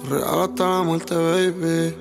Real hasta la muerte, baby.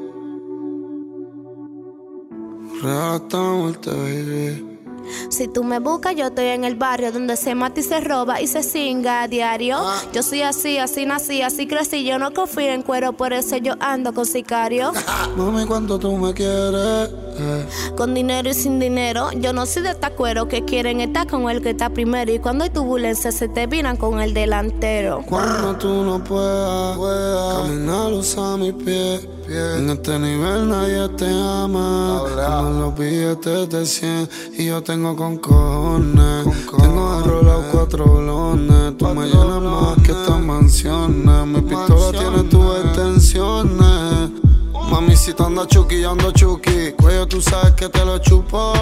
Real hasta la muerte, baby. Si tú me buscas, yo estoy en el barrio donde se mata y se roba y se cinga a diario. Yo soy así, así nací, así crecí. Yo no confío en cuero, por eso yo ando con sicario. Mami, ¿cuánto tú me quieres? Con dinero y sin dinero. Yo no soy de esta cuero que quieren estar con el que está primero. Y cuando hay turbulencia se te viran con el delantero. Cuando tú no puedas caminar, usa mis pies. En este nivel nadie te ama. Aman los billetes de 100 y yo tengo con cojones. Tengo arrollado 4 bolones. Tú me llenas más que estas mansiones. Mi pistola tiene tus extensiones. Mami, si tú andas chuki, yo ando chuki. Cuello, tú sabes que te lo chupo.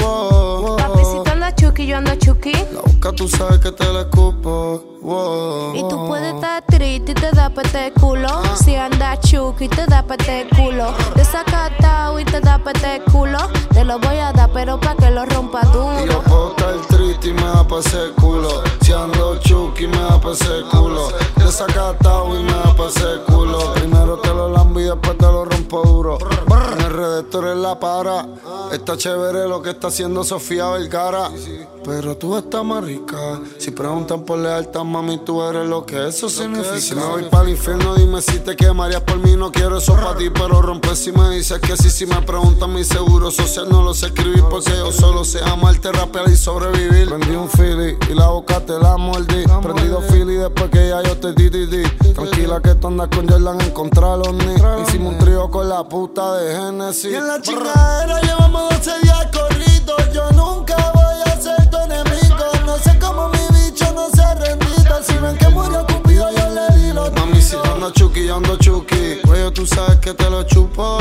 Papi, si tú andas chuki, yo ando chuki. La boca tú sabes que te la escupo. Y tú puedes estar triste y te da pete culo. Si andas chuki, te da pete culo. Desacatado y te da pete culo. Te lo voy a dar, pero pa' que lo rompa duro. Y yo puedo estar triste y me da pa' ese culo. Si ando chuki, me da pa' ese culo. Desacatado y me da pa' ese culo. Primero te lo lambo y después te lo rompo duro. En el redactor es la para. Está chévere lo que está haciendo Sofía Vergara. Pero tú estás más rica. Si preguntan por lealtad, mami, tú eres lo que eso significa. Si me voy para el infierno, dime si te quemarías por mí. No quiero eso para ti, pero rompe si me dices que sí. Si me preguntan mi seguro social, no lo sé escribir porque yo solo sé amarte, rapear y sobrevivir. Prendí un Philly y la boca te la mordí. Prendido Philly después que ya yo te di. Tranquila que tú andas con Jordan en contra de los Knicks. Hicimos un trío con la puta de Genesis. Y en la chingadera llevamos 12 días corridos. Yo nunca voy a ser tu enemigo. No sé cómo mi bicho no se ha rendido. Si ven que murió Cupido, yo le di los tiros. Mami, si tú andas chuki, yo ando chuki. Cuello, tú sabes que te lo chupo.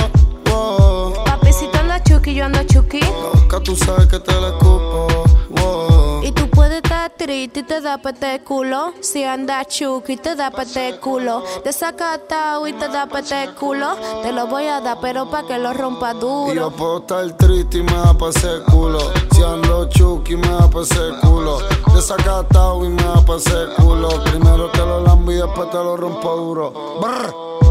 Papi, si tú andas chuki, yo ando chuki. La boca tú sabes que te la escupo. Y tú puedes estar triste y te da pete culo. Si andas chuki, te da pete culo. Desacatado y te da pete culo. Te lo voy a dar, pero pa' que lo rompa duro. Y yo puedo estar triste y me da pa' ese culo. Si ando chuki, me da pa' ese culo. Desacatado y me da pa' ese culo. Primero te lo lambo y después te lo rompo duro. Brr.